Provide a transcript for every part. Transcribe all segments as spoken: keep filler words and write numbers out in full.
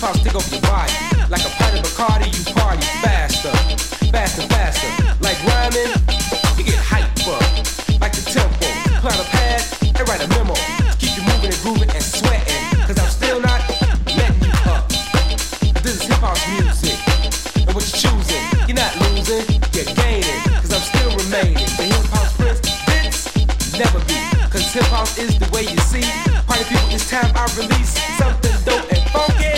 house take over your body. Like a pint of Bacardi, you party faster, faster, faster. Like rhyming, you get hyper. Like the tempo, pull out a pad and write a memo. Keep you moving and grooving and sweating, cause I'm still not letting you up. This is hip house music, and what you're choosing, you're not losing, you're gaining, cause I'm still remaining. The hip house prince, Vince, never be, cause hip house is the way you see. Party people, it's time I release something dope and funky.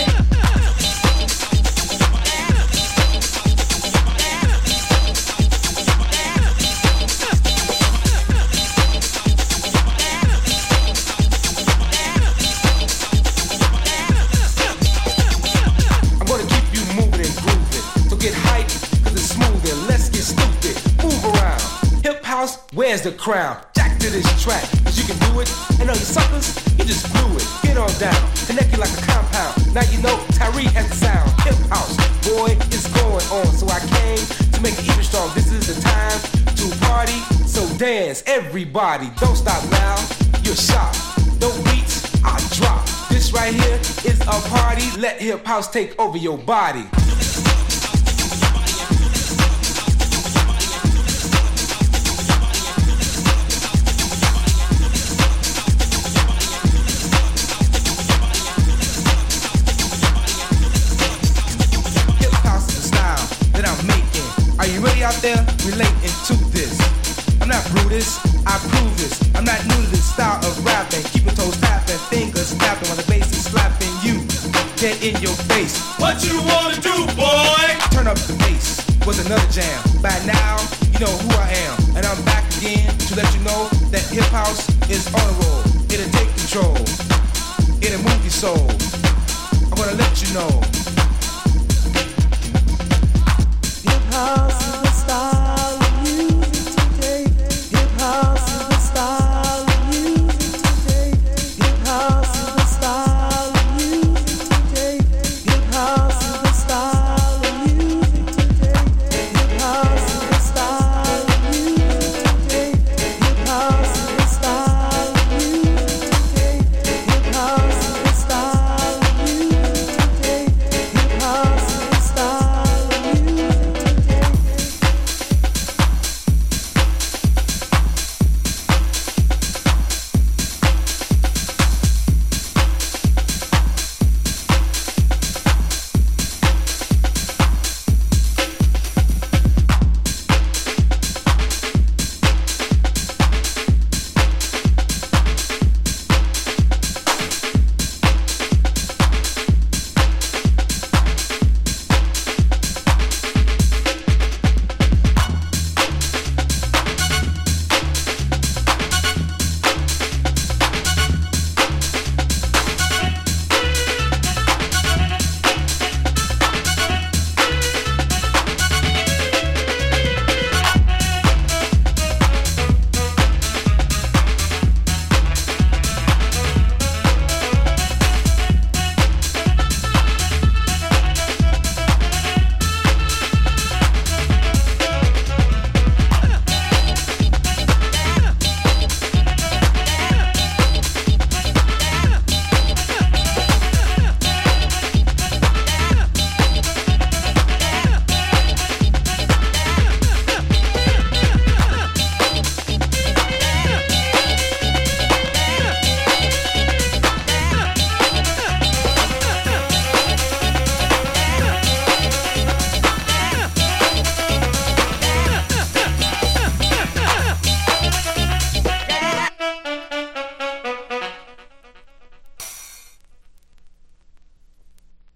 Where's the crown? Jack to this track, cause you can do it. And all you suckers, you just blew it. Get on down, connected like a compound. Now you know Tyree has the sound. Hip house, boy, it's going on. So I came to make it even strong. This is the time to party. So dance, everybody. Don't stop now, you're shocked. Don't beats, I drop. This right here is a party. Let hip house take over your body. Out there relating to this. I'm not Brutus, I prove this. I'm not new to this style of rapping. Keeping toes tapping, fingers snapping while the bass is slapping you. Get in your face. What you wanna do, boy? Turn up the bass with another jam. By now, you know who I am. And I'm back again to let you know that hip house is on a roll. It'll take control. It'll move your soul. I'm gonna let you know. Hip house.